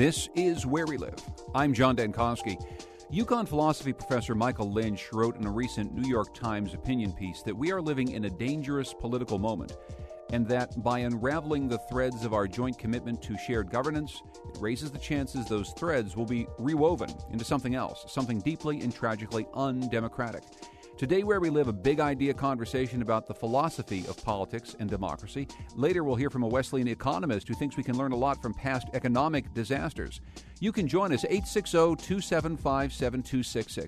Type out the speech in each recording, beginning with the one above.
This is Where We Live. I'm John Dankosky. UConn philosophy professor Michael Lynch wrote in a recent New York Times opinion piece that we are living in a dangerous political moment, and that by unraveling the threads of our joint commitment to shared governance, it raises the chances those threads will be rewoven into something else, something deeply and tragically undemocratic. Today, Where We Live, a big idea conversation about the philosophy of politics and democracy. Later, we'll hear from a Wesleyan economist who thinks we can learn a lot from past economic disasters. You can join us, 860-275-7266.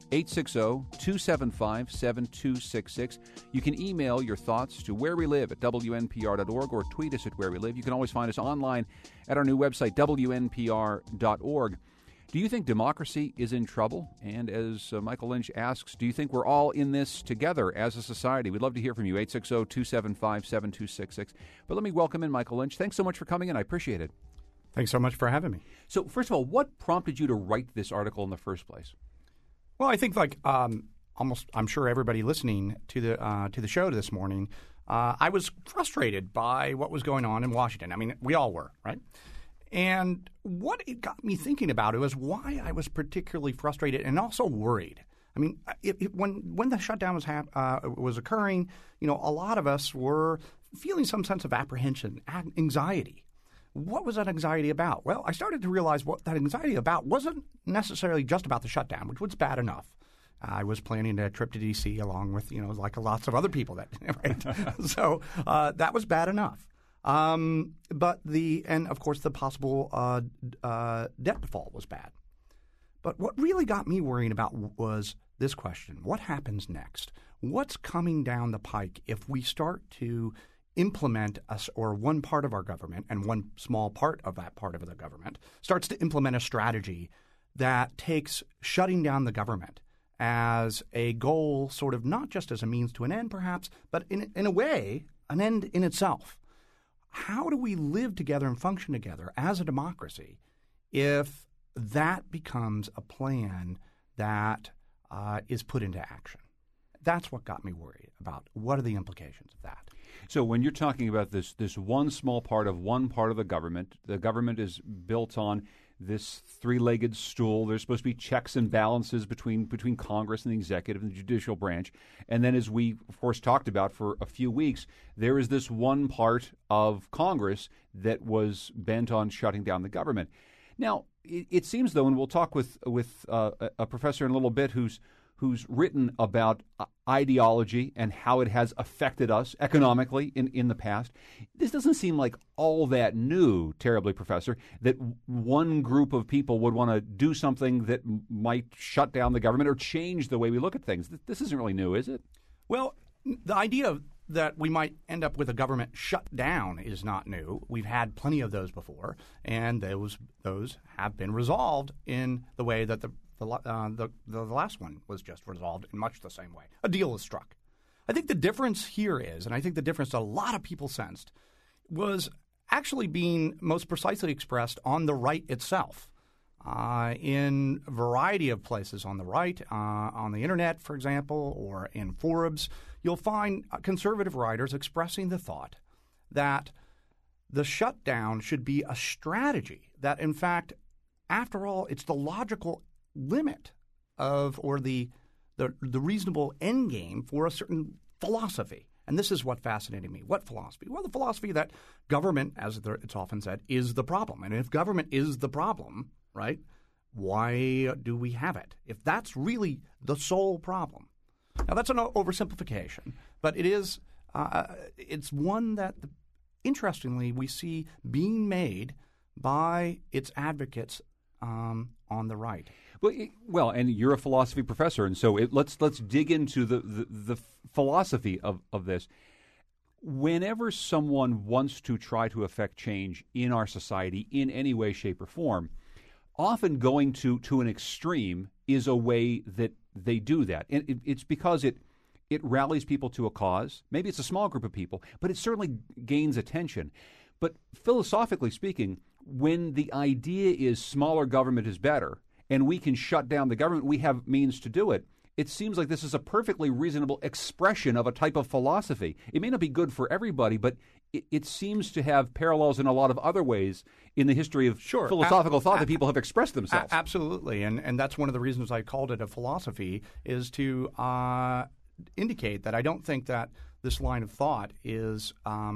860-275-7266. You can email your thoughts to wherewelive@wnpr.org or tweet us at Where We Live. You can always find us online at our new website, wnpr.org. Do you think democracy is in trouble? And as Michael Lynch asks, do you think we're all in this together as a society? We'd love to hear from you, 860-275-7266. But let me welcome in Michael Lynch. Thanks so much for coming in. I appreciate it. Thanks so much for having me. So first of all, what prompted you to write this article in the first place? Well, I think I'm sure everybody listening to the show this morning, I was frustrated by what was going on in Washington. I mean, we all were, right? And what it got me thinking about it was why I was particularly frustrated and also worried. I mean, when the shutdown was occurring, a lot of us were feeling some sense of apprehension, anxiety. What was that anxiety about? Well, I started to realize what that anxiety about wasn't necessarily just about the shutdown, which was bad enough. I was planning a trip to D.C. along with, like lots of other people right? So that was bad enough. And of course the possible debt default was bad. But what really got me worrying about was this question: what happens next? What's coming down the pike if we start to implement one part of our government, and one small part of that part of the government starts to implement a strategy that takes shutting down the government as a goal, sort of not just as a means to an end perhaps, but in a way an end in itself? How do we live together and function together as a democracy if that becomes a plan that is put into action? That's what got me worried about what are the implications of that. So when you're talking about this one small part of the government is built on this three-legged stool. There's supposed to be checks and balances between Congress and the executive and the judicial branch. And then, as we, of course, talked about for a few weeks, there is this one part of Congress that was bent on shutting down the government. Now, it seems, though, and we'll talk with a professor in a little bit who's written about ideology and how it has affected us economically in the past. This doesn't seem like all that new, terribly, Professor, that one group of people would want to do something that might shut down the government or change the way we look at things. This isn't really new, is it? Well, the idea that we might end up with a government shut down is not new. We've had plenty of those before, and those have been resolved in the way that the last one was just resolved in much the same way. A deal was struck. I think the difference here is, and I think the difference that a lot of people sensed, was actually being most precisely expressed on the right itself. In a variety of places on the right, on the internet, for example, or in forums, you'll find conservative writers expressing the thought that the shutdown should be a strategy, that in fact, after all, it's the logical limit of, or the reasonable end game for a certain philosophy. And this is what fascinated me. What philosophy? Well, the philosophy that government, as it's often said, is the problem. And if government is the problem, right, why do we have it? If that's really the sole problem. Now, that's an oversimplification, but it is it's one that, interestingly, we see being made by its advocates on the right. Well, and you're a philosophy professor, and so let's dig into the philosophy of this. Whenever someone wants to try to affect change in our society in any way, shape, or form, often going to an extreme is a way that they do that. And it's because it rallies people to a cause. Maybe it's a small group of people, but it certainly gains attention. But philosophically speaking, when the idea is smaller government is better, and we can shut down the government, we have means to do it. It seems like this is a perfectly reasonable expression of a type of philosophy. It may not be good for everybody, but it seems to have parallels in a lot of other ways in the history of philosophical thought that people have expressed themselves. Absolutely, and that's one of the reasons I called it a philosophy, is to indicate that I don't think that this line of thought is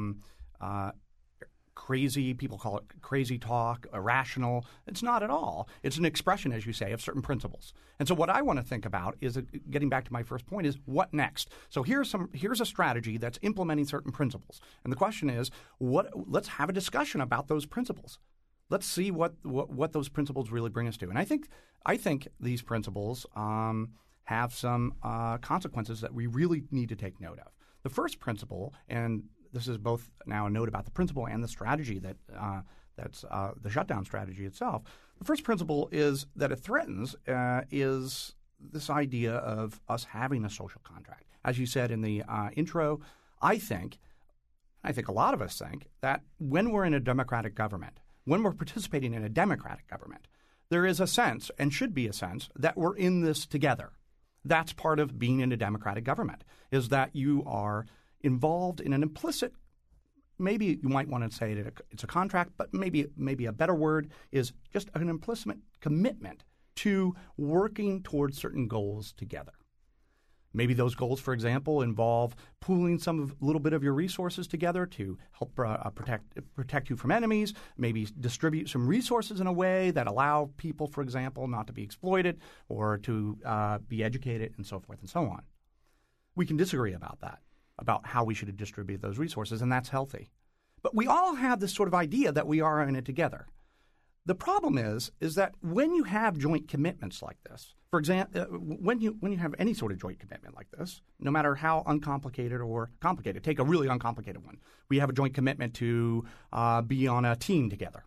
crazy. People call it crazy talk, irrational. It's not at all. It's an expression, as you say, of certain principles. And so what I want to think about is, getting back to my first point, is what next? So here's a strategy that's implementing certain principles. And the question is, let's have a discussion about those principles. Let's see what those principles really bring us to. And I think these principles have some consequences that we really need to take note of. The first principle, and this is both now a note about the principle and the strategy that's the shutdown strategy itself. The first principle is that it threatens is this idea of us having a social contract. As you said in the intro, I think a lot of us think that when we're in a democratic government, when we're participating in a democratic government, there is a sense, and should be a sense, that we're in this together. That's part of being in a democratic government, is that you are involved in an implicit, maybe you might want to say that it's a contract, but maybe a better word is just an implicit commitment to working towards certain goals together. Maybe those goals, for example, involve pooling a little bit of your resources together to help protect you from enemies, maybe distribute some resources in a way that allow people, for example, not to be exploited or to be educated and so forth and so on. We can disagree about that, about how we should distribute those resources, and that's healthy. But we all have this sort of idea that we are in it together. The problem is that when you have joint commitments like this, for example, when you have any sort of joint commitment like this, no matter how uncomplicated or complicated, take a really uncomplicated one. We have a joint commitment to be on a team together,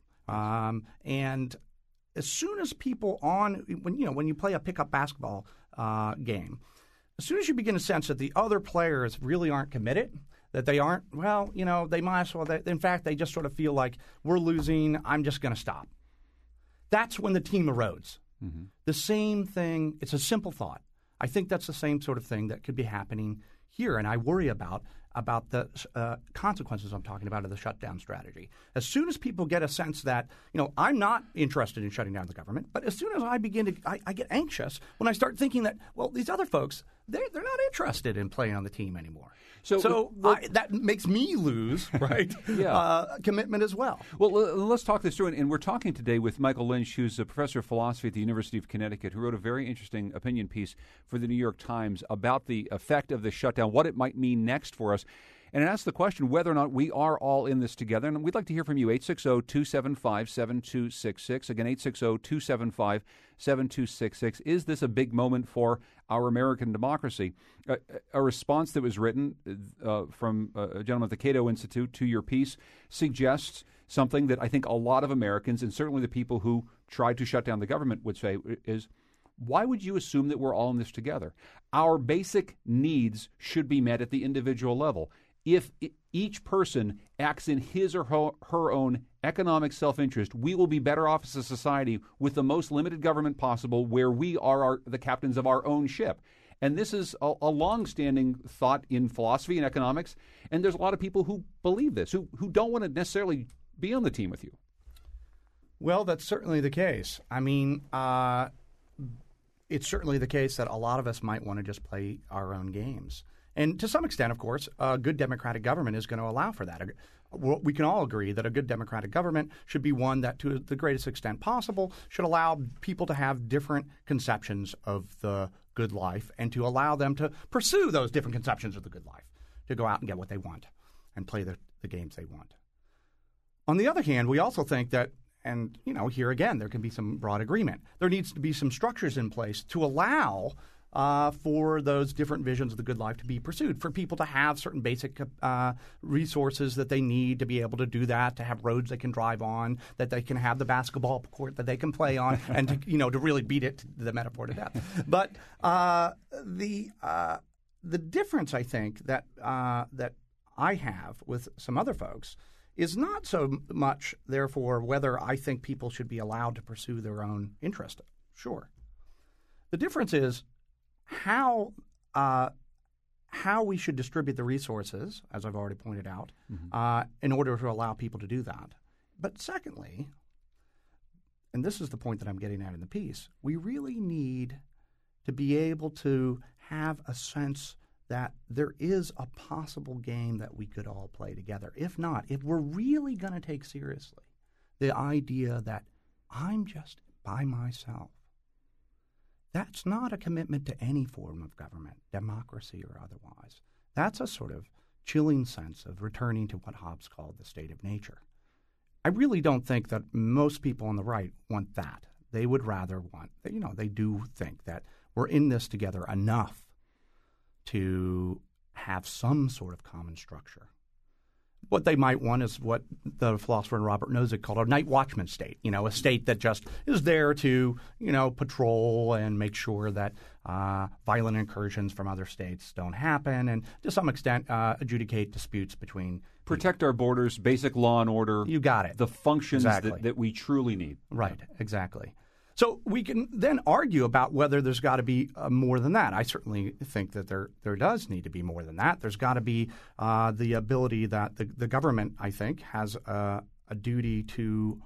and as soon as people when you play a pickup basketball game, as soon as you begin to sense that the other players really aren't committed, that they aren't, they might as well. In fact, they just sort of feel like, we're losing, I'm just going to stop. That's when the team erodes. Mm-hmm. The same thing, it's a simple thought. I think that's the same sort of thing that could be happening here, and I worry about the consequences I'm talking about of the shutdown strategy. As soon as people get a sense that, I'm not interested in shutting down the government, but as soon as I begin to, I get anxious when I start thinking that, these other folks, they're not interested in playing on the team anymore. So that makes me lose, right? Commitment as well. Well, let's talk this through. And we're talking today with Michael Lynch, who's a professor of philosophy at the University of Connecticut, who wrote a very interesting opinion piece for the New York Times about the effect of the shutdown, what it might mean next for us. And it asks the question whether or not we are all in this together. And we'd like to hear from you, 860-275-7266. Again, 860-275-7266. Is this a big moment for our American democracy? A response that was written from a gentleman at the Cato Institute to your piece suggests something that I think a lot of Americans, and certainly the people who tried to shut down the government, would say is, why would you assume that we're all in this together? Our basic needs should be met at the individual level. If each person acts in his or her own economic self-interest, we will be better off as a society with the most limited government possible, where we are the captains of our own ship. And this is a long-standing thought in philosophy and economics, and there's a lot of people who believe this, who don't want to necessarily be on the team with you. Well, that's certainly the case. I mean, it's certainly the case that a lot of us might want to just play our own games. And to some extent, of course, a good democratic government is going to allow for that. We can all agree that a good democratic government should be one that, to the greatest extent possible, should allow people to have different conceptions of the good life and to allow them to pursue those different conceptions of the good life, to go out and get what they want and play the games they want. On the other hand, we also think that, and here again, there can be some broad agreement. There needs to be some structures in place to allow for those different visions of the good life to be pursued, for people to have certain basic resources that they need to be able to do that, to have roads they can drive on, that they can have the basketball court that they can play on, and to really beat it, the metaphor, to death. But the difference, I think, that I have with some other folks is not so much, therefore, whether I think people should be allowed to pursue their own interest. Sure. The difference is how how we should distribute the resources, as I've already pointed out, in order to allow people to do that. But secondly, and this is the point that I'm getting at in the piece, we really need to be able to have a sense that there is a possible game that we could all play together. If not, if we're really going to take seriously the idea that I'm just by myself, that's not a commitment to any form of government, democracy or otherwise. That's a sort of chilling sense of returning to what Hobbes called the state of nature. I really don't think that most people on the right want that. They would rather want, they do think that we're in this together enough to have some sort of common structure. What they might want is what the philosopher Robert Nozick called a night watchman state, a state that just is there to, patrol and make sure that violent incursions from other states don't happen and to some extent adjudicate disputes between protect our borders, basic law and order. You got it. The functions exactly. that we truly need. Right, exactly. So we can then argue about whether there's got to be more than that. I certainly think that there does need to be more than that. There's got to be the ability that the government, I think, has a duty to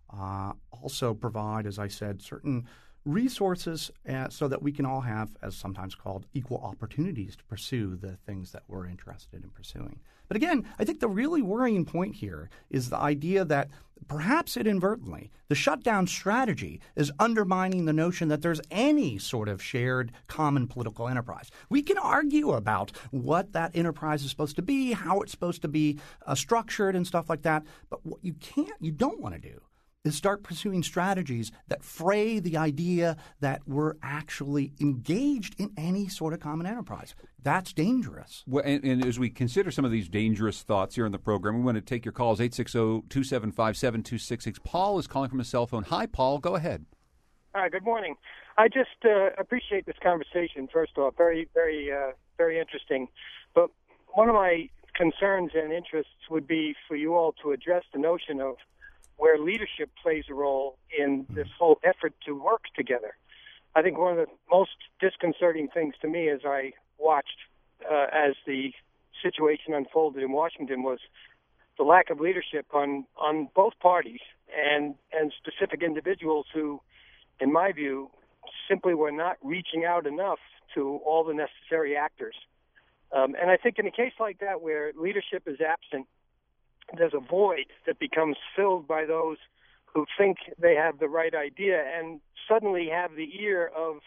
also provide, as I said, certain resources so that we can all have, as sometimes called, equal opportunities to pursue the things that we're interested in pursuing. But again, I think the really worrying point here is the idea that perhaps inadvertently, the shutdown strategy is undermining the notion that there's any sort of shared common political enterprise. We can argue about what that enterprise is supposed to be, how it's supposed to be structured and stuff like that. But what you don't want to do is start pursuing strategies that fray the idea that we're actually engaged in any sort of common enterprise. That's dangerous. Well, and as we consider some of these dangerous thoughts here in the program, we want to take your calls, 860-275-7266. Paul is calling from a cell phone. Hi, Paul. Go ahead. Hi, good morning. I just appreciate this conversation, first off. Very, very, very interesting. But one of my concerns and interests would be for you all to address the notion of where leadership plays a role in this whole effort to work together. I think one of the most disconcerting things to me as I watched as the situation unfolded in Washington was the lack of leadership on both parties and specific individuals who, in my view, simply were not reaching out enough to all the necessary actors. And I think in a case like that where leadership is absent, there's a void that becomes filled by those who think they have the right idea and suddenly have the ear of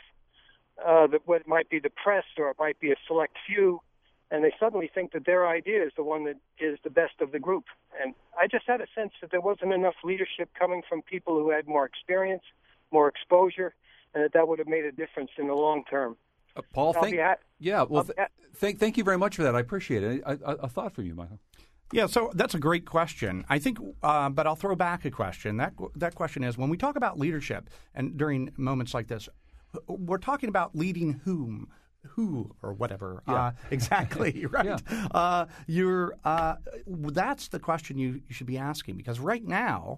what might be the press or it might be a select few, and they suddenly think that their idea is the one that is the best of the group. And I just had a sense that there wasn't enough leadership coming from people who had more experience, more exposure, and that would have made a difference in the long term. Paul, thank you very much for that. I appreciate it. A thought from you, Michael. Yeah, so that's a great question. I think, but I'll throw back a question. That question is, when we talk about leadership, and during moments like this, we're talking about leading who or whatever. Yeah. Exactly, right? Yeah. That's the question you should be asking, because right now,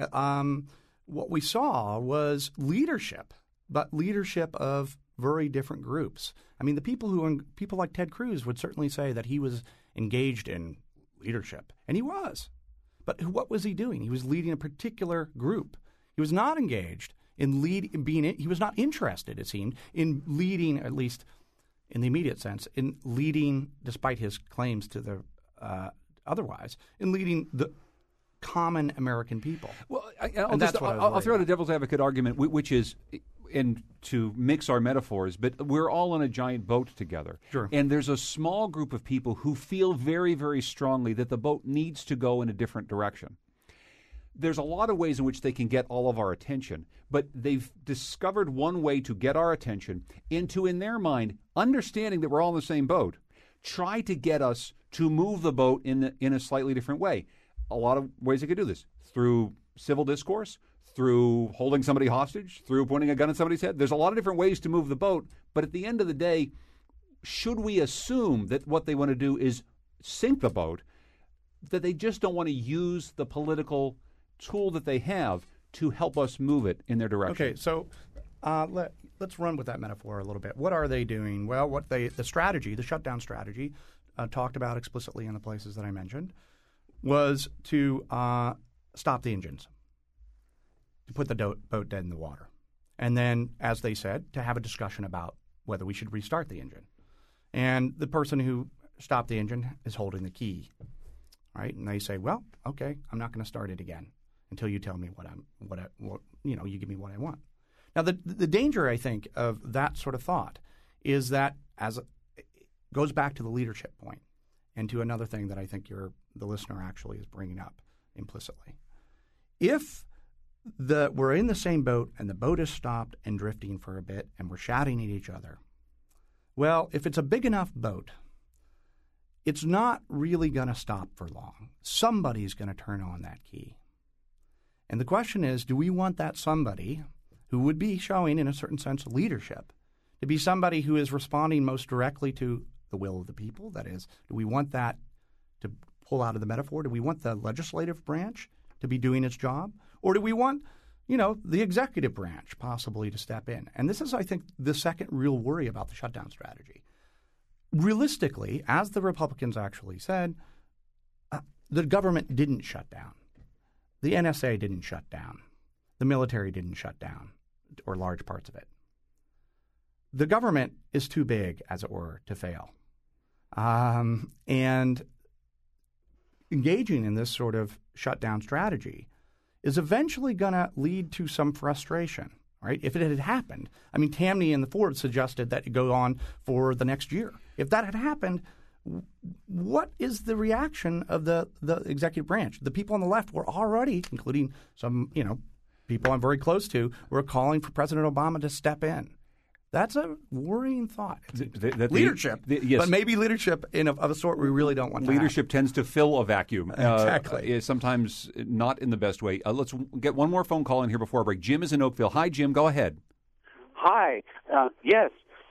what we saw was leadership, but leadership of very different groups. I mean, people like Ted Cruz would certainly say that he was engaged in leadership, and he was. But what was he doing? He was leading a particular group. He was not engaged in he was not interested, it seemed, in leading, at least in the immediate sense, in leading, despite his claims to the otherwise, in leading the common American people. Well, I'll throw out a devil's advocate argument, which is, and to mix our metaphors, but we're all on a giant boat together. Sure. And there's a small group of people who feel very, very strongly that the boat needs to go in a different direction. There's a lot of ways in which they can get all of our attention, but they've discovered one way to get our attention into, in their mind, understanding that we're all in the same boat, try to get us to move the boat in a slightly different way. A lot of ways they could do this, through civil discourse, through holding somebody hostage, through pointing a gun at somebody's head. There's a lot of different ways to move the boat, but at the end of the day, should we assume that what they want to do is sink the boat, that they just don't want to use the political tool that they have to help us move it in their direction? Okay, so let let's run with that metaphor a little bit. What are they doing? Well, the shutdown strategy, talked about explicitly in the places that I mentioned, was to stop the engines, to put the boat dead in the water, and then, as they said, to have a discussion about whether we should restart the engine. And the person who stopped the engine is holding the key, right? And they say, well, okay, I'm not going to start it again until you tell me you give me what I want. Now, the danger, I think, of that sort of thought is that it goes back to the leadership point and to another thing that I think the listener actually is bringing up implicitly. If we're in the same boat and the boat is stopped and drifting for a bit and we're shouting at each other, well, if it's a big enough boat, it's not really going to stop for long. Somebody's going to turn on that key. And the question is, do we want that somebody who would be showing, in a certain sense, leadership, to be somebody who is responding most directly to the will of the people? That is, do we want that to pull out of the metaphor? Do we want the legislative branch to be doing its job? Or do we want, the executive branch possibly to step in? And this is, I think, the second real worry about the shutdown strategy. Realistically, as the Republicans actually said, the government didn't shut down. The NSA didn't shut down. The military didn't shut down, or large parts of it. The government is too big, as it were, to fail. And engaging in this sort of shutdown strategy is eventually going to lead to some frustration, right? If it had happened, Tammany and the Ford suggested that it go on for the next year. If that had happened, what is the reaction of the executive branch? The people on the left were already, including some, people I'm very close to, were calling for President Obama to step in. That's a worrying thought. Leadership, yes. But maybe leadership of a sort we really don't want to Leadership tends to fill a vacuum. Exactly. Sometimes not in the best way. Let's get one more phone call in here before I break. Jim is in Oakville. Hi, Jim. Go ahead. Hi. Yes.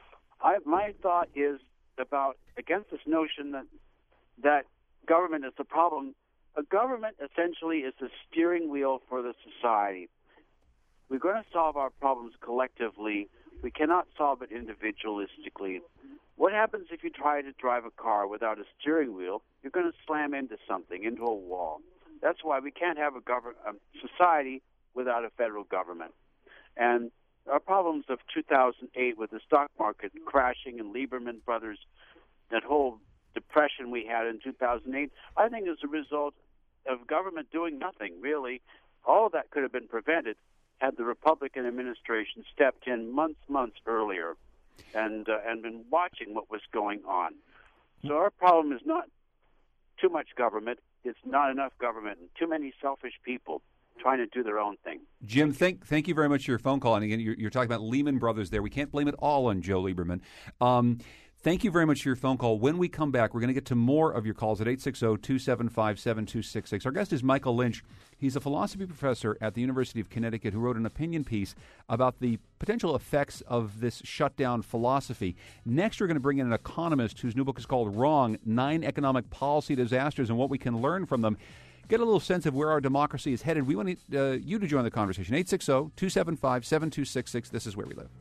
My thought is against this notion that government is the problem. A government essentially is the steering wheel for the society. We're going to solve our problems collectively. We cannot solve it individualistically. What happens if you try to drive a car without a steering wheel? You're going to slam into something, into a wall. That's why we can't have a society without a federal government. And our problems of 2008 with the stock market crashing and Lieberman Brothers, that whole depression we had in 2008, I think is a result of government doing nothing, really. All of that could have been prevented had the Republican administration stepped in months earlier and been watching what was going on. So our problem is not too much government. It's not enough government and too many selfish people trying to do their own thing. Jim, thank you very much for your phone call. And again, you're talking about Lehman Brothers there. We can't blame it all on Joe Lieberman. Thank you very much for your phone call. When we come back, we're going to get to more of your calls at 860-275-7266. Our guest is Michael Lynch. He's a philosophy professor at the University of Connecticut who wrote an opinion piece about the potential effects of this shutdown philosophy. Next, we're going to bring in an economist whose new book is called Wrong, 9 Economic Policy Disasters and What We Can Learn from Them. Get a little sense of where our democracy is headed. We want you to join the conversation. 860-275-7266. This is Where We Live.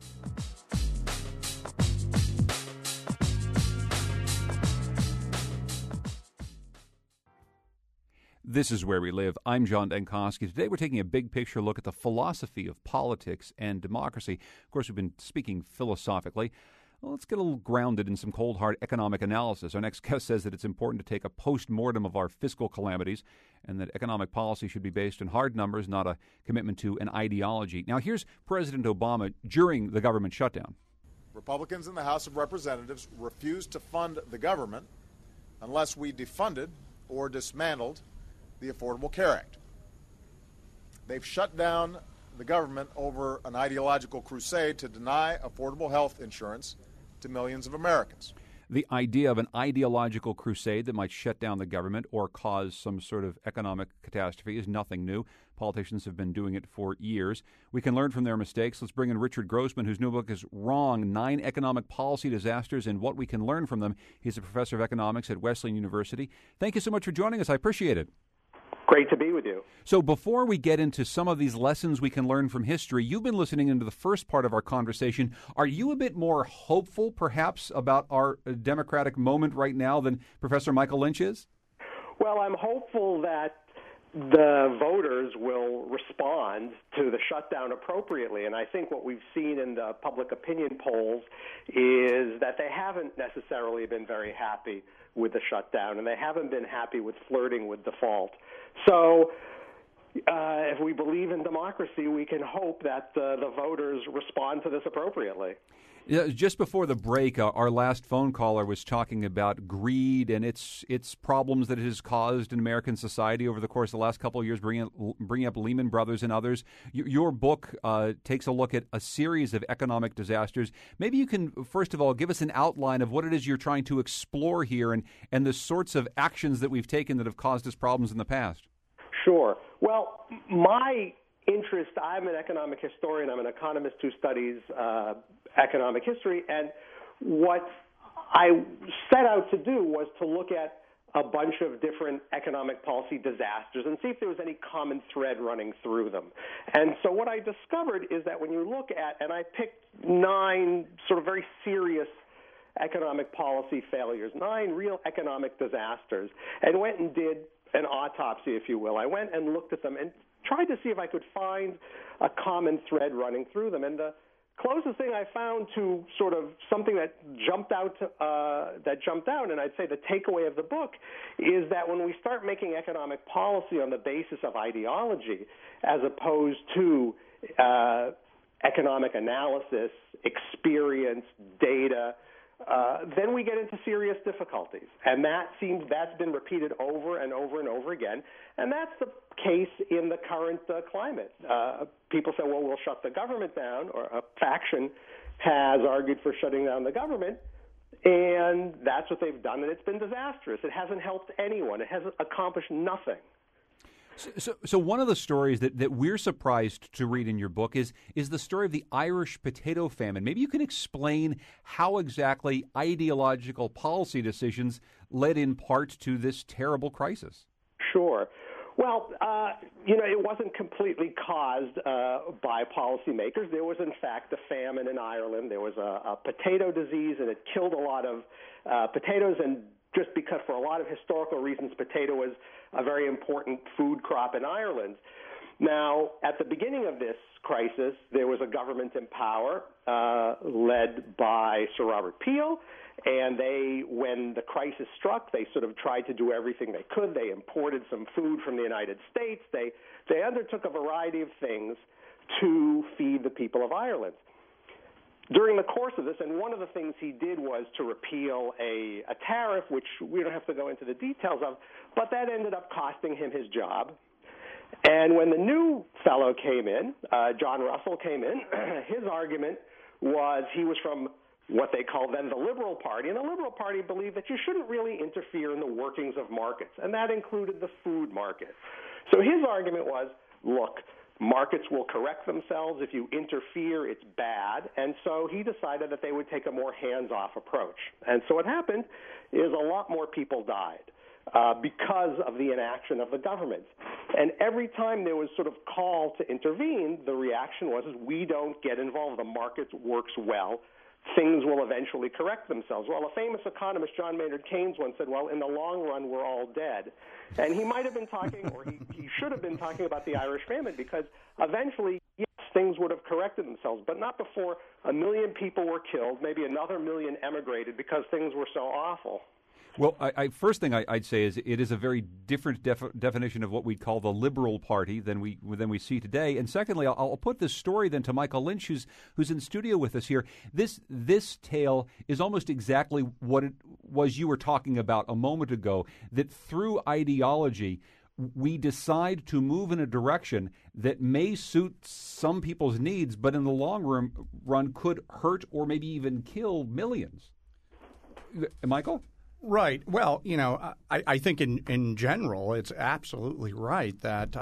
This is Where We Live. I'm John Dankosky. Today we're taking a big picture look at the philosophy of politics and democracy. Of course, we've been speaking philosophically. Well, let's get a little grounded in some cold, hard economic analysis. Our next guest says that it's important to take a post-mortem of our fiscal calamities and that economic policy should be based on hard numbers, not a commitment to an ideology. Now, here's President Obama during the government shutdown. Republicans in the House of Representatives refused to fund the government unless we defunded or dismantled the Affordable Care Act. They've shut down the government over an ideological crusade to deny affordable health insurance to millions of Americans. The idea of an ideological crusade that might shut down the government or cause some sort of economic catastrophe is nothing new. Politicians have been doing it for years. We can learn from their mistakes. Let's bring in Richard Grossman, whose new book is Wrong, 9 Economic Policy Disasters and What We Can Learn from Them. He's a professor of economics at Wesleyan University. Thank you so much for joining us. I appreciate it. Great to be with you. So before we get into some of these lessons we can learn from history, you've been listening into the first part of our conversation. Are you a bit more hopeful, perhaps, about our democratic moment right now than Professor Michael Lynch is? Well, I'm hopeful that the voters will respond to the shutdown appropriately. And I think what we've seen in the public opinion polls is that they haven't necessarily been very happy with the shutdown, and they haven't been happy with flirting with default. So if we believe in democracy, we can hope that the voters respond to this appropriately. Just before the break, our last phone caller was talking about greed and its problems that it has caused in American society over the course of the last couple of years, bringing up Lehman Brothers and others. Your book takes a look at a series of economic disasters. Maybe you can, first of all, give us an outline of what it is you're trying to explore here and the sorts of actions that we've taken that have caused us problems in the past. Sure. Well, my interest, I'm an economic historian. I'm an economist who studies economic history. And what I set out to do was to look at a bunch of different economic policy disasters and see if there was any common thread running through them. And so what I discovered is that when you look at, and I picked 9 sort of very serious economic policy failures, 9 real economic disasters, and went and did an autopsy, if you will. I went and looked at them and tried to see if I could find a common thread running through them. And the closest thing I found to sort of something that jumped out, and I'd say the takeaway of the book is that when we start making economic policy on the basis of ideology as opposed to economic analysis, experience, data, then we get into serious difficulties. And that's been repeated over and over and over again. And that's the case in the current climate. People say, well, we'll shut the government down, or a faction has argued for shutting down the government, and that's what they've done, and it's been disastrous. It hasn't helped anyone. It hasn't accomplished nothing. So one of the stories that we're surprised to read in your book is the story of the Irish potato famine. Maybe you can explain how exactly ideological policy decisions led in part to this terrible crisis. Sure. Well, it wasn't completely caused by policymakers. There was, in fact, a famine in Ireland. There was a potato disease, and it killed a lot of potatoes, and just because for a lot of historical reasons, potato was a very important food crop in Ireland. Now, at the beginning of this crisis, there was a government in power led by Sir Robert Peel, and when the crisis struck, they sort of tried to do everything they could. They imported some food from the United States. They undertook a variety of things to feed the people of Ireland. During the course of this, and one of the things he did was to repeal a tariff, which we don't have to go into the details of, but that ended up costing him his job. And when the new fellow came in, John Russell came in, his argument was he was from what they called then the Liberal Party, and the Liberal Party believed that you shouldn't really interfere in the workings of markets, and that included the food market. So his argument was, look, markets will correct themselves. If you interfere, it's bad. And so he decided that they would take a more hands-off approach. And so what happened is a lot more people died because of the inaction of the government. And every time there was sort of call to intervene, the reaction was, we don't get involved. The market works well. Things will eventually correct themselves. Well, a famous economist, John Maynard Keynes, once said, well, in the long run, we're all dead. And he might have been talking, or he should have been talking about the Irish famine, because eventually, yes, things would have corrected themselves, but not before 1 million people were killed, maybe another 1 million emigrated because things were so awful. Well, first thing I'd say is it is a very different definition of what we call the Liberal Party than we see today. And secondly, I'll put this story then to Michael Lynch, who's in studio with us here. This tale is almost exactly what it was you were talking about a moment ago, that through ideology, we decide to move in a direction that may suit some people's needs, but in the long run could hurt or maybe even kill millions. Michael? Right. Well, I think in general, it's absolutely right that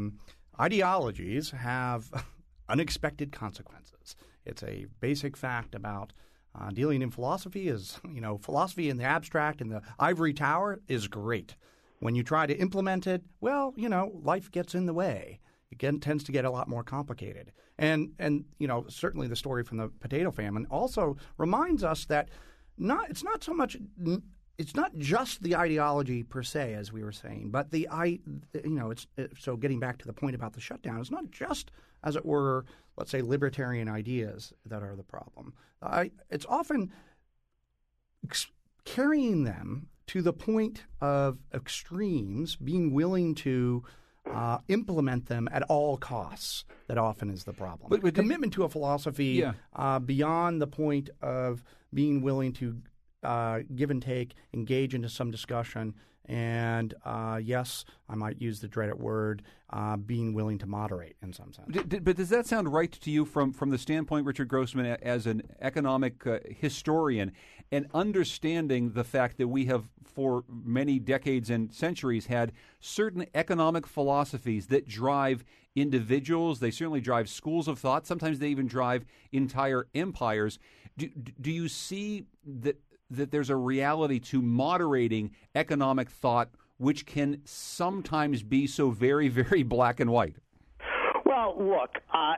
ideologies have unexpected consequences. It's a basic fact about dealing in philosophy philosophy in the abstract in the ivory tower is great. When you try to implement it, well, life gets in the way. It tends to get a lot more complicated. And certainly the story from the potato famine also reminds us that it's not just the ideology per se, as we were saying, but so getting back to the point about the shutdown, it's not just, as it were, let's say, libertarian ideas that are the problem. It's often carrying them to the point of extremes, being willing to implement them at all costs, that often is the problem. But commitment to a philosophy beyond the point of being willing to give and take, engage into some discussion, and yes, I might use the dreaded word, being willing to moderate in some sense. But does that sound right to you from the standpoint, Richard Grossman, as an economic historian, and understanding the fact that we have for many decades and centuries had certain economic philosophies that drive individuals, they certainly drive schools of thought, sometimes they even drive entire empires. Do you see that there's a reality to moderating economic thought which can sometimes be so very, very black and white? Well, look,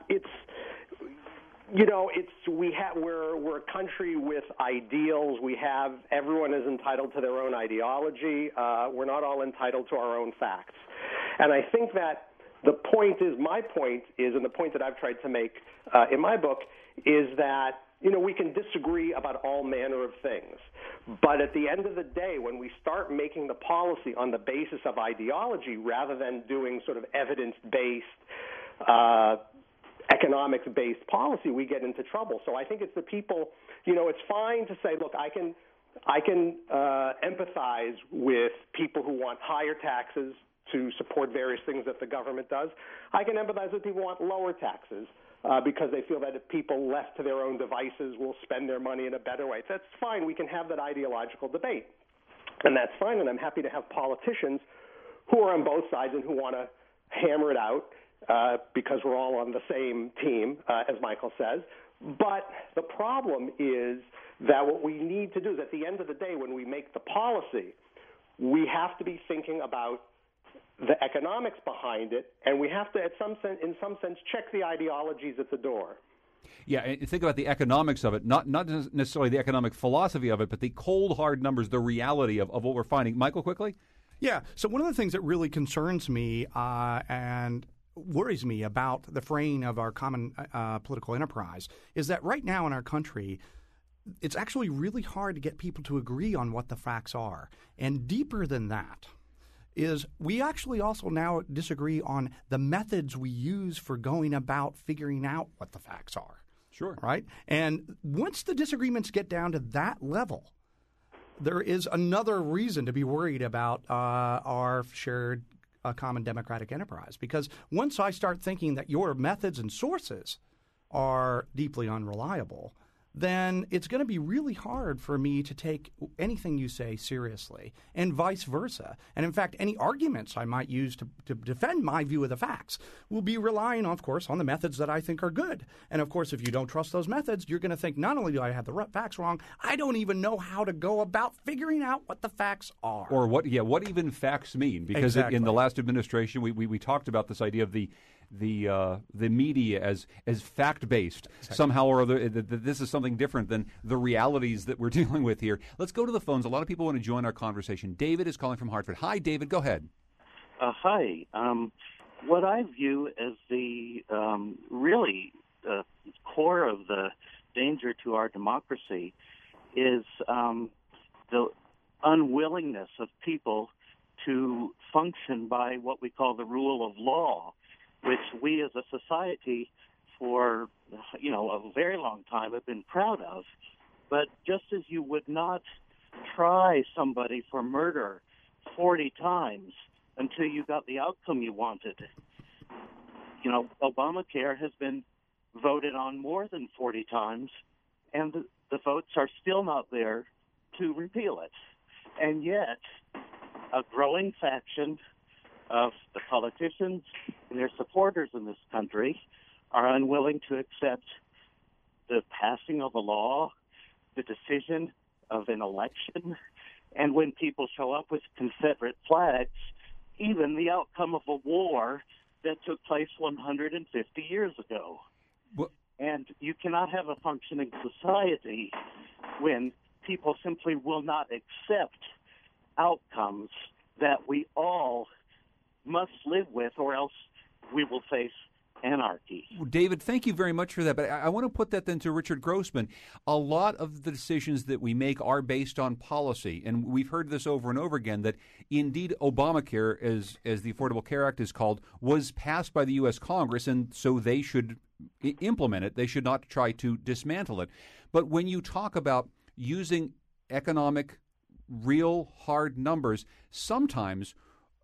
we're a country with ideals. Everyone is entitled to their own ideology. We're not all entitled to our own facts. And I think that my point is, and the point that I've tried to make in my book, is that we can disagree about all manner of things. But at the end of the day, when we start making the policy on the basis of ideology rather than doing sort of evidence-based, economics-based policy, we get into trouble. So I think it's the people, it's fine to say, look, I can empathize with people who want higher taxes to support various things that the government does. I can empathize with people who want lower taxes because they feel that if people left to their own devices will spend their money in a better way. That's fine. We can have that ideological debate. And that's fine, and I'm happy to have politicians who are on both sides and who want to hammer it out because we're all on the same team, as Michael says. But the problem is that what we need to do is, at the end of the day, when we make the policy, we have to be thinking about the economics behind it, and we have to, in some sense, check the ideologies at the door. Yeah, and think about the economics of it, not necessarily the economic philosophy of it, but the cold, hard numbers, the reality of what we're finding. Michael, quickly? Yeah, so one of the things that really concerns me and worries me about the fraying of our common political enterprise is that right now in our country, it's actually really hard to get people to agree on what the facts are. And deeper than that is we actually also now disagree on the methods we use for going about figuring out what the facts are. Sure. Right? And once the disagreements get down to that level, there is another reason to be worried about our shared common democratic enterprise. Because once I start thinking that your methods and sources are deeply unreliable, then it's going to be really hard for me to take anything you say seriously, and vice versa. And in fact, any arguments I might use to defend my view of the facts will be relying, of course, on the methods that I think are good. And of course, if you don't trust those methods, you're going to think, not only do I have the facts wrong, I don't even know how to go about figuring out what the facts are. Or what even facts mean. Because exactly. In the last administration, we talked about this idea of the media as fact-based. Exactly. Somehow or other, this is something different than the realities that we're dealing with here. Let's go to the phones. A lot of people want to join our conversation. David is calling from Hartford. Hi, David. Go ahead. Hi. What I view as the really core of the danger to our democracy is the unwillingness of people to function by what we call the rule of law, which we as a society for, a very long time have been proud of. But just as you would not try somebody for murder 40 times until you got the outcome you wanted, Obamacare has been voted on more than 40 times, and the votes are still not there to repeal it. And yet, a growing faction of the politicians and their supporters in this country are unwilling to accept the passing of a law, the decision of an election, And when people show up with Confederate flags, even the outcome of a war that took place 150 years ago. Well, and you cannot have a functioning society when people simply will not accept outcomes that we all must live with, or else we will face anarchy. David, thank you very much for that. But I want to put that then to Richard Grossman. A lot of the decisions that we make are based on policy, and we've heard this over and over again, that indeed Obamacare, as the Affordable Care Act is called, was passed by the U.S. Congress, and so they should implement it. They should not try to dismantle it. But when you talk about using economic, real, hard numbers, sometimes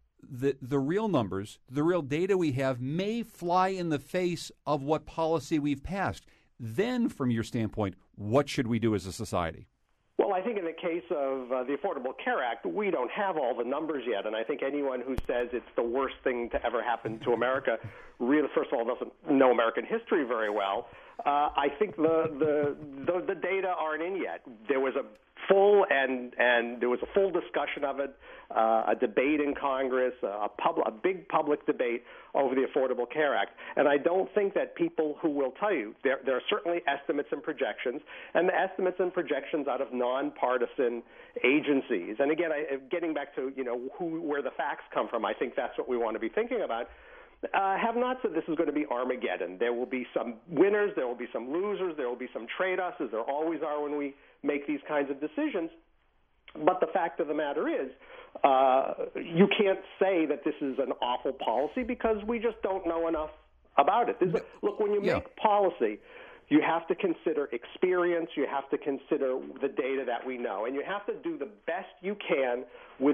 the real numbers, the real data we have may fly in the face of what policy we've passed. Then, from your standpoint, what should we do as a society? Well, I think in the case of the Affordable Care Act, we don't have all the numbers yet, and I think anyone who says it's the worst thing to ever happen to America really, first of all, doesn't know American history very well. I think the data aren't in yet. There was a full and there was a full discussion of it, a debate in Congress, a big public debate over the Affordable Care Act. And I don't think that people who will tell you, there are certainly estimates and projections, and the estimates and projections out of nonpartisan agencies. And again, getting back to where the facts come from, I think that's what we want to be thinking about. Have not said this is going to be Armageddon. There will be some winners, there will be some losers, there will be some trade-offs, as there always are when we make these kinds of decisions. But the fact of the matter is, you can't say that this is an awful policy because we just don't know enough about it. Look, when you make policy, you have to consider experience, you have to consider the data that we know, and you have to do the best you can with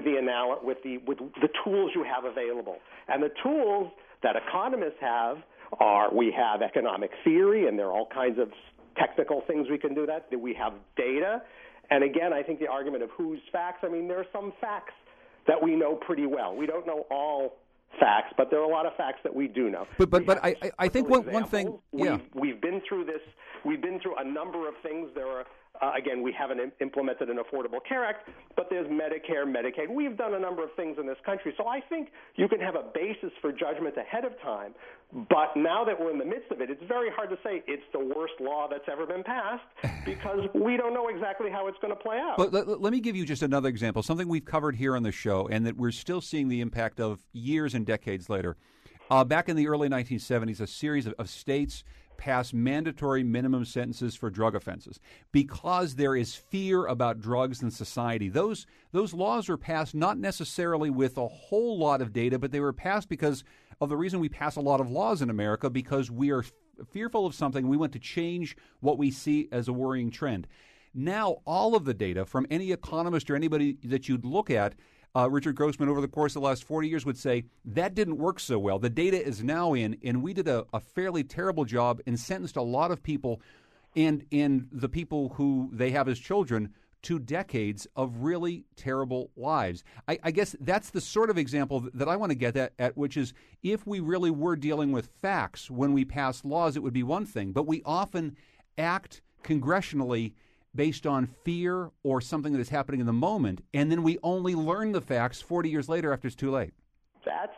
the tools you have available. And the tools that economists have we have economic theory, and there are all kinds of technical things we can do that. We have data. And again, I think the argument of whose facts, there are some facts that we know pretty well. We don't know all facts, but there are a lot of facts that we do know. But I think one thing, we've been through this. We've been through a number of things. There are again, we haven't implemented an Affordable Care Act, but there's Medicare, Medicaid. We've done a number of things in this country, so I think you can have a basis for judgment ahead of time. But now that we're in the midst of it, it's very hard to say it's the worst law that's ever been passed because we don't know exactly how it's going to play out. But let me give you just another example, something we've covered here on the show and that we're still seeing the impact of years and decades later. Back in the early 1970s, a series of states passed mandatory minimum sentences for drug offenses because there is fear about drugs in society. Those laws were passed not necessarily with a whole lot of data, but they were passed because of the reason we pass a lot of laws in America, because we are fearful of something. We want to change what we see as a worrying trend. Now, all of the data from any economist or anybody that you'd look at, Richard Grossman, over the course of the last 40 years would say, that didn't work so well. The data is now in, and we did a fairly terrible job and sentenced a lot of people and the people who they have as children to decades of really terrible lives. I guess that's the sort of example that I want to get at, which is if we really were dealing with facts when we pass laws, it would be one thing. But we often act congressionally based on fear or something that is happening in the moment, and then we only learn the facts 40 years later after it's too late. That's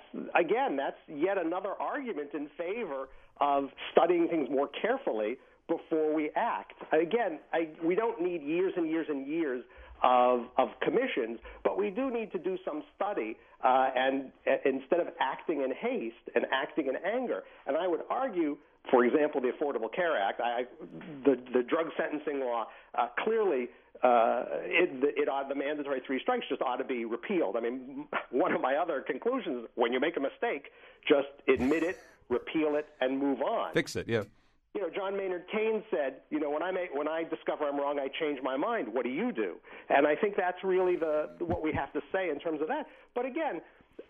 yet another argument in favor of studying things more carefully before we act. Again, we don't need years and years and years of commissions, but we do need to do some study and instead of acting in haste and acting in anger. And I would argue, for example, the Affordable Care Act, the drug sentencing law, clearly the mandatory 3 strikes just ought to be repealed. One of my other conclusions, when you make a mistake, just admit it, repeal it, and move on. Fix it, yeah. John Maynard Keynes said, when I discover I'm wrong, I change my mind. What do you do? And I think that's really what we have to say in terms of that. But again,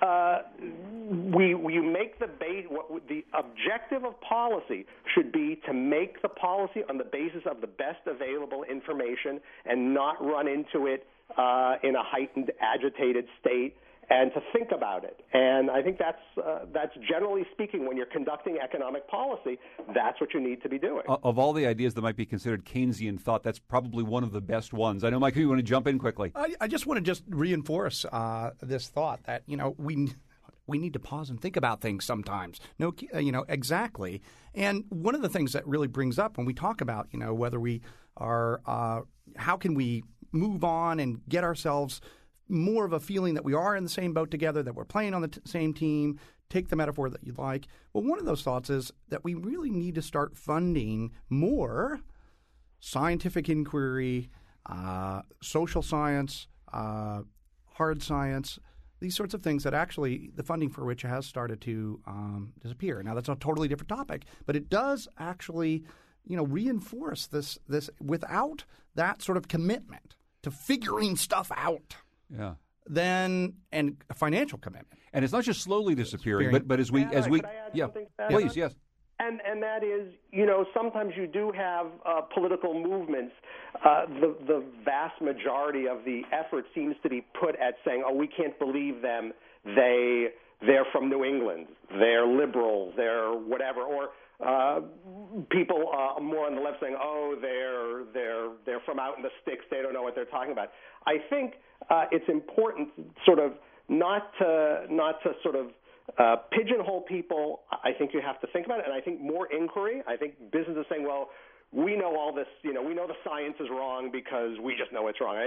we make the objective of policy should be to make the policy on the basis of the best available information and not run into it in a heightened, agitated state and to think about it. And I think that's generally speaking, when you're conducting economic policy, that's what you need to be doing. Of all the ideas that might be considered Keynesian thought, that's probably one of the best ones. I know, Mike, you want to jump in quickly. I just want to reinforce this thought that, we need to pause and think about things sometimes. Exactly. And one of the things that really brings up when we talk about, whether we are, how can we move on and get ourselves more of a feeling that we are in the same boat together, that we're playing on the same team, take the metaphor that you'd like. Well, one of those thoughts is that we really need to start funding more scientific inquiry, social science, hard science, these sorts of things that actually the funding for which has started to disappear. Now, that's a totally different topic, but it does actually, reinforce this without that sort of commitment to figuring stuff out. Yeah. And a financial commitment. And it's not just slowly disappearing, but as we could I add something to that? Please, yes. And that is, sometimes you do have political movements. The vast majority of the effort seems to be put at saying, "Oh, we can't believe them. They're from New England. They're liberals. They're whatever." Or people more on the left saying, "Oh, they're from out in the sticks. They don't know what they're talking about." I think it's important, sort of, not to sort of pigeonhole people. I think you have to think about it, and I think more inquiry. I think business is saying, "Well, we know all this. We know the science is wrong because we just know it's wrong."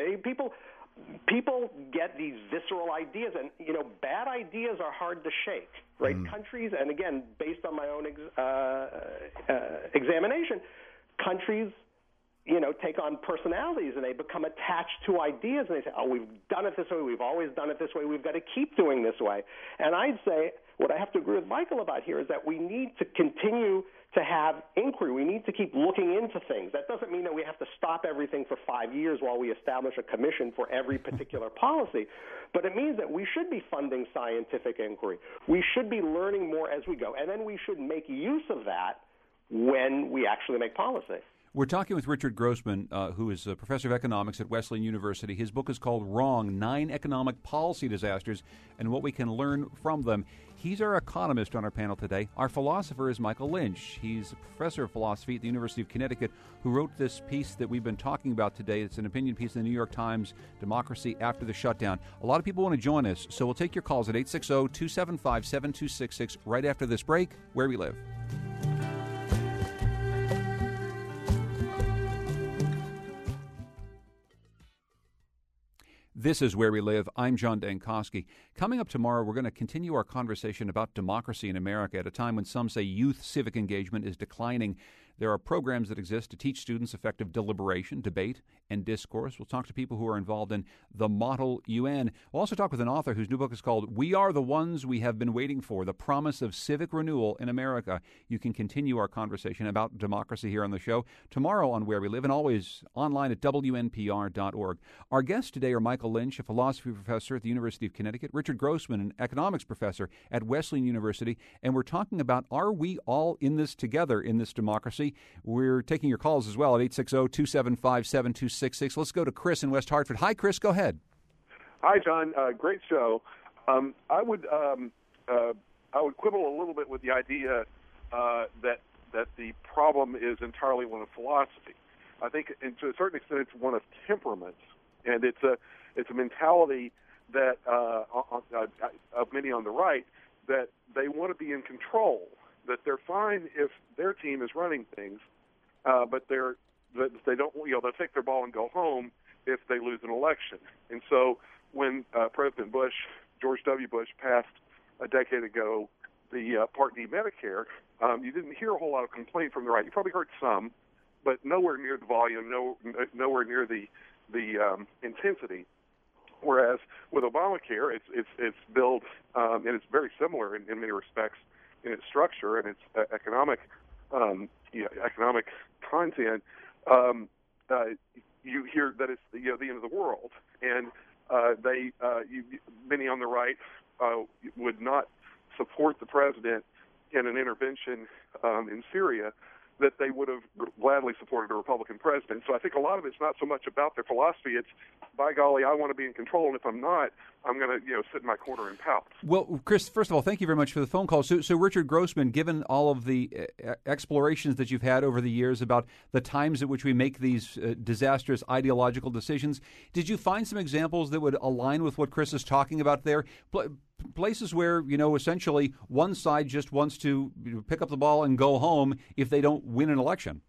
People get these visceral ideas, and bad ideas are hard to shake, right? Countries, and again, based on my own examination, countries, take on personalities, and they become attached to ideas, and they say, "Oh, we've done it this way. We've always done it this way. We've got to keep doing this way." And I'd say what I have to agree with Michael about here is that we need to continue to have inquiry. We need to keep looking into things. That doesn't mean that we have to stop everything for 5 years while we establish a commission for every particular policy, but it means that we should be funding scientific inquiry. We should be learning more as we go, and then we should make use of that when we actually make policy. We're talking with Richard Grossman, who is a professor of economics at Wesleyan University. His book is called Wrong: 9 Economic Policy Disasters and What We Can Learn from Them. He's our economist on our panel today. Our philosopher is Michael Lynch. He's a professor of philosophy at the University of Connecticut who wrote this piece that we've been talking about today. It's an opinion piece in the New York Times, Democracy After the Shutdown. A lot of people want to join us, so we'll take your calls at 860-275-7266 right after this break, Where We Live. This is Where We Live. I'm John Dankosky. Coming up tomorrow, we're going to continue our conversation about democracy in America at a time when some say youth civic engagement is declining. There are programs that exist to teach students effective deliberation, debate, and discourse. We'll talk to people who are involved in the Model UN. We'll also talk with an author whose new book is called We Are the Ones We Have Been Waiting For, The Promise of Civic Renewal in America. You can continue our conversation about democracy here on the show tomorrow on Where We Live and always online at WNPR.org. Our guests today are Michael Lynch, a philosophy professor at the University of Connecticut, Richard Grossman, an economics professor at Wesleyan University, and we're talking about, are we all in this together in this democracy? We're taking your calls as well at 860-275-7266. Let's go to Chris in West Hartford. Hi, Chris. Go ahead. Hi, John. Great show. I would quibble a little bit with the idea that the problem is entirely one of philosophy. I think, and to a certain extent, it's one of temperaments, and it's a mentality that of many on the right, that they want to be in control. That they're fine if their team is running things, but they don't. They'll take their ball and go home if they lose an election. And so, when President Bush, George W. Bush, passed a decade ago the Part D Medicare, you didn't hear a whole lot of complaint from the right. You probably heard some, but nowhere near the volume, nowhere near the intensity. Whereas with Obamacare, it's billed and it's very similar in many respects in its structure and its economic content. You hear that it's the end of the world, and many on the right would not support the president in an intervention in Syria that they would have gladly supported a Republican president. So I think a lot of it's not so much about their philosophy. It's, by golly, I want to be in control, and if I'm not, I'm going to sit in my corner and pout. Well, Chris, first of all, thank you very much for the phone call. So Richard Grossman, given all of the explorations that you've had over the years about the times at which we make these disastrous ideological decisions, did you find some examples that would align with what Chris is talking about there? Places where, essentially one side just wants to pick up the ball and go home if they don't win an election.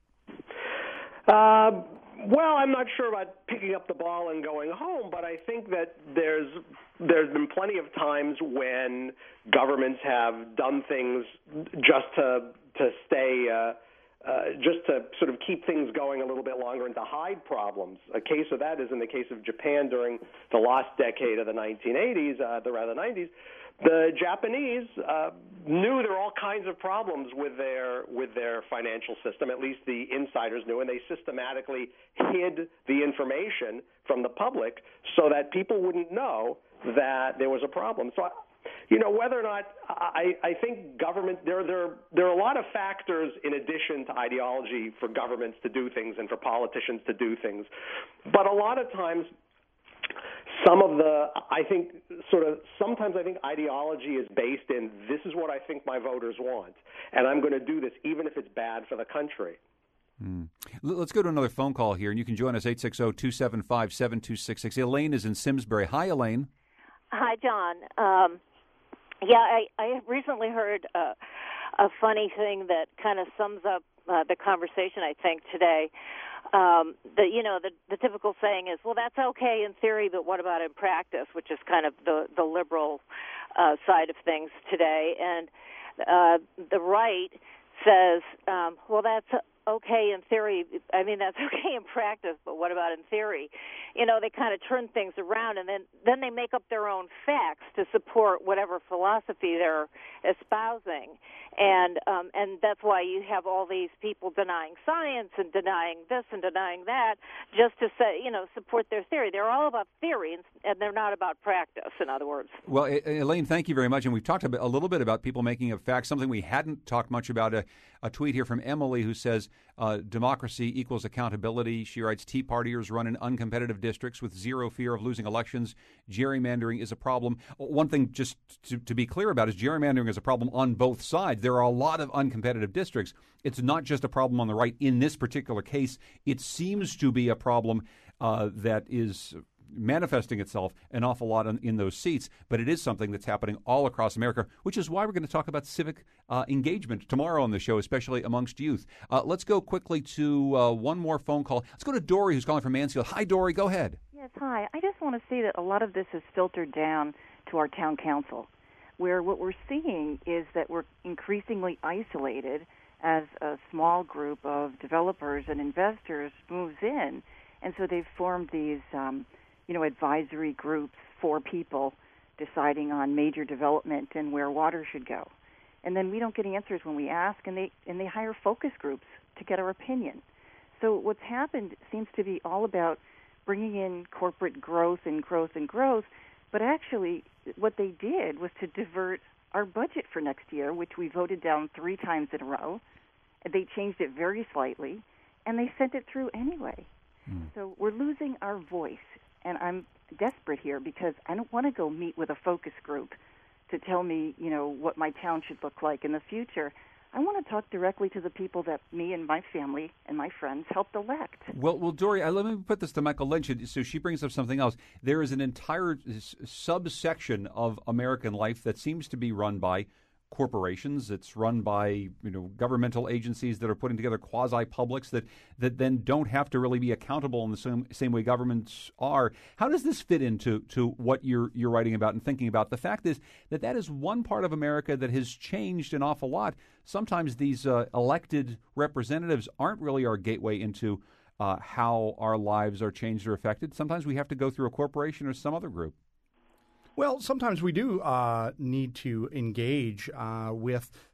Well, I'm not sure about picking up the ball and going home, but I think that there's been plenty of times when governments have done things just to stay, just to sort of keep things going a little bit longer and to hide problems. A case of that is in the case of Japan during the last decade of the 1980s, the 90s. The Japanese knew there were all kinds of problems with their financial system. At least the insiders knew, and they systematically hid the information from the public so that people wouldn't know that there was a problem. So, whether or not I think government, there are a lot of factors in addition to ideology for governments to do things and for politicians to do things, but a lot of times. Sometimes I think ideology is based in this is what I think my voters want, and I'm going to do this even if it's bad for the country. Let's go to another phone call here, and you can join us 860-275-7266. Elaine is in Simsbury. Hi, Elaine. Hi, John. I recently heard a funny thing that kind of sums up the conversation, I think, today. The typical saying is, well, that's okay in theory, but what about in practice, which is kind of the liberal side of things today. And the right says, well, that's okay in theory. I mean, that's okay in practice, but what about in theory? They kind of turn things around, and then they make up their own facts to support whatever philosophy they're espousing. And that's why you have all these people denying science and denying this and denying that just to say, support their theory. They're all about theory, and they're not about practice, in other words. Well, Elaine, thank you very much. And we've talked a little bit about people making up facts, something we hadn't talked much about. A tweet here from Emily who says, democracy equals accountability. She writes, Tea Partiers run in uncompetitive districts with zero fear of losing elections. Gerrymandering is a problem. One thing just to be clear about is gerrymandering is a problem on both sides. There are a lot of uncompetitive districts. It's not just a problem on the right. In this particular case, it seems to be a problem that is manifesting itself an awful lot in those seats, but it is something that's happening all across America, which is why we're going to talk about civic engagement tomorrow on the show, especially amongst youth. Let's go quickly to one more phone call. Let's go to Dory, who's calling from Mansfield. Hi, Dory. Go ahead. Yes, hi. I just want to say that a lot of this has filtered down to our town council, where what we're seeing is that we're increasingly isolated as a small group of developers and investors moves in, and so they've formed these advisory groups for people deciding on major development and where water should go. And then we don't get answers when we ask, and they hire focus groups to get our opinion. So what's happened seems to be all about bringing in corporate growth, but actually what they did was to divert our budget for next year, which we voted down 3 times in a row. They changed it very slightly, and they sent it through anyway. So we're losing our voice. And I'm desperate here because I don't want to go meet with a focus group to tell me, what my town should look like in the future. I want to talk directly to the people that me and my family and my friends helped elect. Well, Dory, let me put this to Michael Lynch. So she brings up something else. There is an entire subsection of American life that seems to be run by corporations. It's run by governmental agencies that are putting together quasi-publics that then don't have to really be accountable in the same way governments are. How does this fit into what you're writing about and thinking about? The fact is that is one part of America that has changed an awful lot. Sometimes these elected representatives aren't really our gateway into how our lives are changed or affected. Sometimes we have to go through a corporation or some other group. Well, sometimes we do need to engage with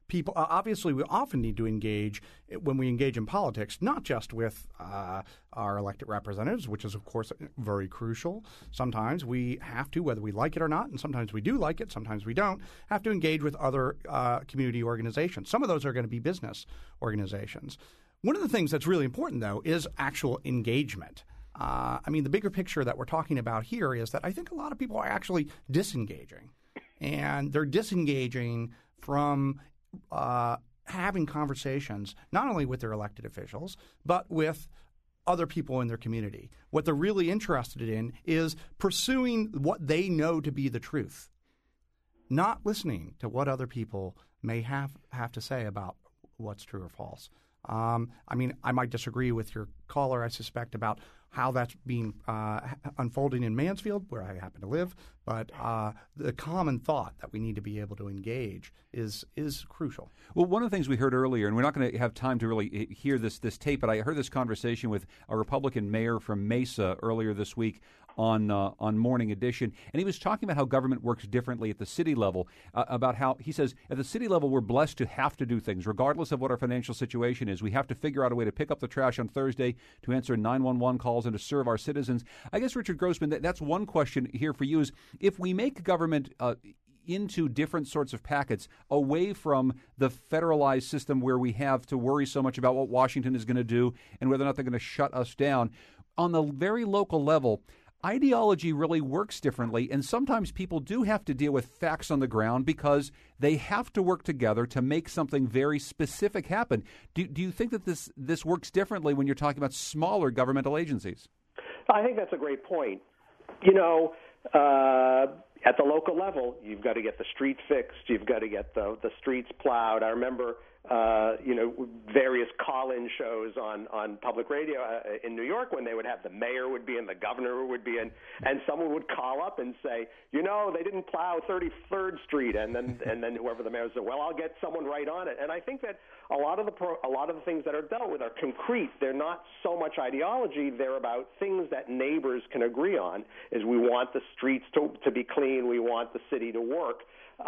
people. Obviously, we often need to engage when we engage in politics, not just with our elected representatives, which is, of course, very crucial. Sometimes we have to, whether we like it or not, and sometimes we do like it, sometimes we don't, have to engage with other community organizations. Some of those are going to be business organizations. One of the things that's really important, though, is actual engagement. The bigger picture that we're talking about here is that I think a lot of people are actually disengaging. And they're disengaging from having conversations not only with their elected officials, but with other people in their community. What they're really interested in is pursuing what they know to be the truth, not listening to what other people may have to say about what's true or false. I might disagree with your caller, I suspect, about how that's being unfolding in Mansfield, where I happen to live. But the common thought that we need to be able to engage is crucial. Well, one of the things we heard earlier, and we're not going to have time to really hear this tape, but I heard this conversation with a Republican mayor from Mesa earlier this week on Morning Edition, and he was talking about how government works differently at the city level, about how he says at the city level we're blessed to have to do things regardless of what our financial situation is. We have to figure out a way to pick up the trash on Thursday, to answer 911 calls, and to serve our citizens. I guess, Richard Grossman, that's one question here for you is if we make government into different sorts of packets away from the federalized system where we have to worry so much about what Washington is going to do and whether or not they're going to shut us down, on the very local level, ideology really works differently, and sometimes people do have to deal with facts on the ground because they have to work together to make something very specific happen. Do you think that this works differently when you're talking about smaller governmental agencies? I think that's a great point. At the local level, you've got to get the street fixed. You've got to get the streets plowed. I remember various call-in shows on public radio in New York when they would have the mayor would be in, the governor would be in, and someone would call up and say, they didn't plow 33rd Street, and then whoever the mayor said, well, I'll get someone right on it. And I think that a lot of the things that are dealt with are concrete. They're not so much ideology. They're about things that neighbors can agree on. Is we want the streets to be clean. We want the city to work.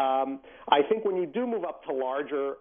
I think when you do move up to larger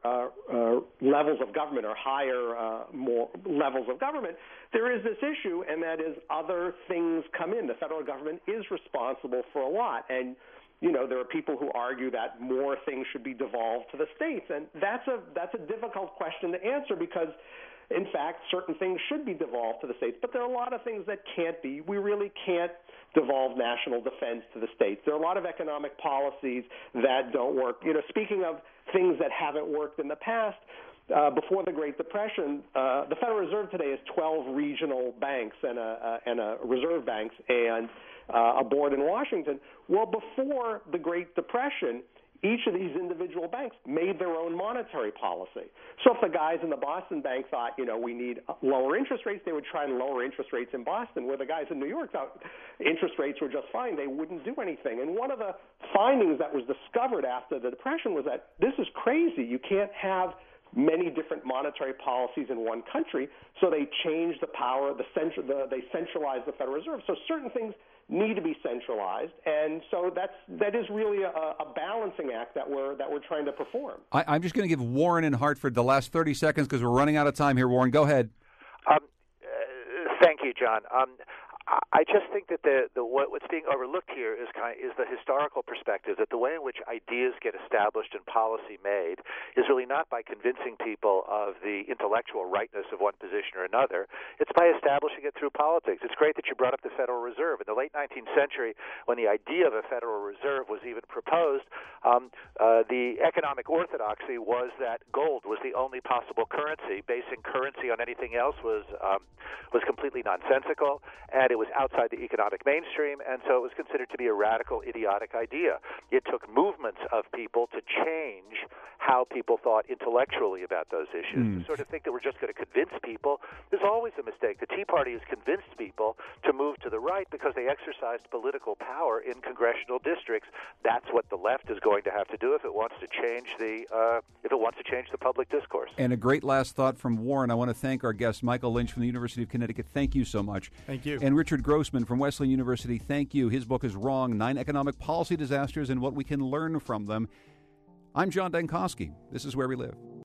levels of government or higher more levels of government, there is this issue, and that is other things come in. The federal government is responsible for a lot, and there are people who argue that more things should be devolved to the states, and that's a difficult question to answer because, in fact, certain things should be devolved to the states, but there are a lot of things that can't be. We really can't devolve national defense to the states. There are a lot of economic policies that don't work. Speaking of things that haven't worked in the past, before the Great Depression, the Federal Reserve today has 12 regional banks and a reserve banks and a board in Washington. Well, before the Great Depression, each of these individual banks made their own monetary policy. So if the guys in the Boston Bank thought, we need lower interest rates, they would try and lower interest rates in Boston, where the guys in New York thought interest rates were just fine. They wouldn't do anything. And one of the findings that was discovered after the Depression was that this is crazy. You can't have many different monetary policies in one country, so they changed the power, they centralized the Federal Reserve. So certain things need to be centralized, and so that is really a balancing act that we're trying to perform. I'm just going to give Warren in Hartford the last 30 seconds because we're running out of time here. Warren, go ahead. Thank you, John. I just think that what's being overlooked here is the historical perspective, that the way in which ideas get established and policy made is really not by convincing people of the intellectual rightness of one position or another. It's by establishing it through politics. It's great that you brought up the Federal Reserve. In the late 19th century, when the idea of a Federal Reserve was even proposed, the economic orthodoxy was that gold was the only possible currency. Basing currency on anything else was completely nonsensical, and it was outside the economic mainstream, and so it was considered to be a radical, idiotic idea. It took movements of people to change how people thought intellectually about those issues. To sort of think that we're just going to convince people is always a mistake. The Tea Party has convinced people to move to the right because they exercised political power in congressional districts. That's what the left is going to have to do if it wants to change the public discourse. And a great last thought from Warren. I want to thank our guest, Michael Lynch from the University of Connecticut. Thank you so much. Thank you. And Richard Grossman from Wesleyan University, thank you. His book is Wrong, 9 Economic Policy Disasters and What We Can Learn from Them. I'm John Dankosky. This is Where We Live.